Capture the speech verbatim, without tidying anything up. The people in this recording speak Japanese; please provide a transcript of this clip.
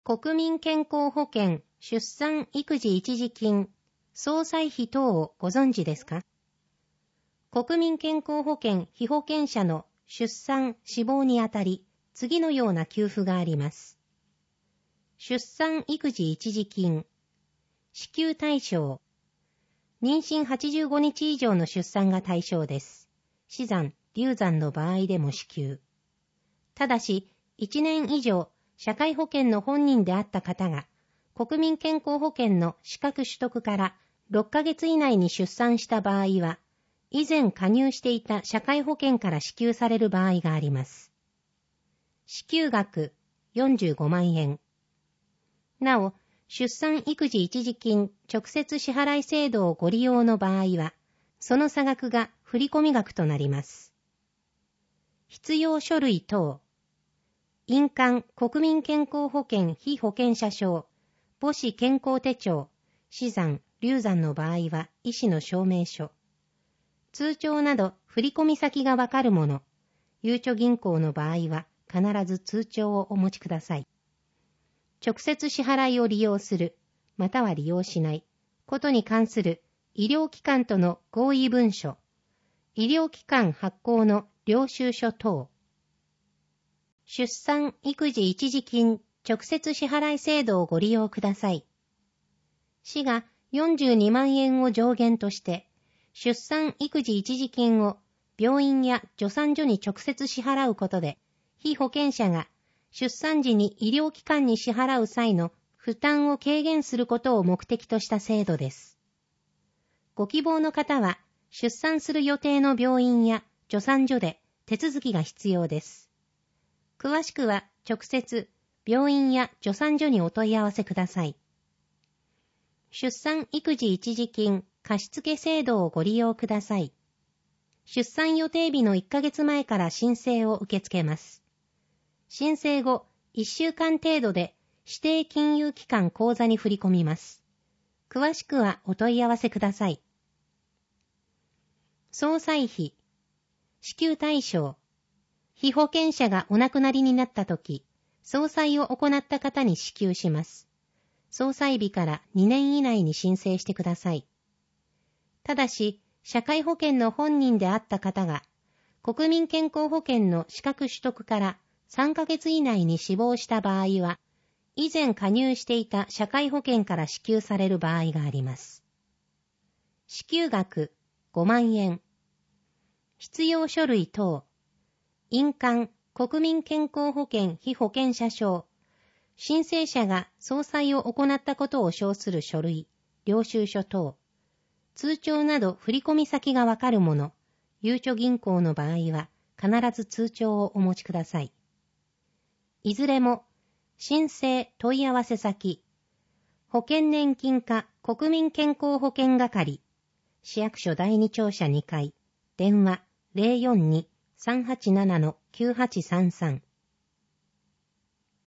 国民健康保険出産育児一時金、総裁費等をご存知ですか？国民健康保険被保険者の出産・死亡にあたり、次のような給付があります。出産育児一時金、支給対象、妊娠はちじゅうごにち以上の出産が対象です。死産、流産の場合でも支給。ただし、いちねん以上、社会保険の本人であった方が、国民健康保険の資格取得からろっかげつ以内に出産した場合は、以前加入していた社会保険から支給される場合があります。支給額よんじゅうごまんえん。なお、出産育児一時金直接支払い制度をご利用の場合は、その差額が振込額となります。必要書類等、印鑑国民健康保険被保険者証、母子健康手帳、死産、流産の場合は医師の証明書、通帳など振込先がわかるもの、ゆうちょ銀行の場合は必ず通帳をお持ちください。直接支払いを利用する、または利用しないことに関する医療機関との合意文書、医療機関発行の領収書等、出産育児一時金直接支払い制度をご利用ください。市がよんじゅうにまんえんを上限として、出産育児一時金を病院や助産所に直接支払うことで、被保険者が出産時に医療機関に支払う際の負担を軽減することを目的とした制度です。ご希望の方は、出産する予定の病院や助産所で手続きが必要です。詳しくは直接病院や助産所にお問い合わせください。出産育児一時金貸付制度をご利用ください。出産予定日のいっかげつまえから申請を受け付けます。申請後いっしゅうかん程度で指定金融機関口座に振り込みます。詳しくはお問い合わせください。総裁費、支給対象、被保険者がお亡くなりになったとき、総裁を行った方に支給します。総裁日からにねん以内に申請してください。ただし、社会保険の本人であった方が、国民健康保険の資格取得からさんかげつ以内に死亡した場合は、以前加入していた社会保険から支給される場合があります。支給額ごまんえん。必要書類等、印鑑、国民健康保険被保険者証、申請者が総裁を行ったことを証する書類、領収書等、通帳など振込先がわかるもの、ゆうちょ銀行の場合は必ず通帳をお持ちください。いずれも、申請問い合わせ先、保険年金課国民健康保険係、市役所だいに庁舎にかい、電話 ゼロよんに さんはちなな きゅうはちさんさん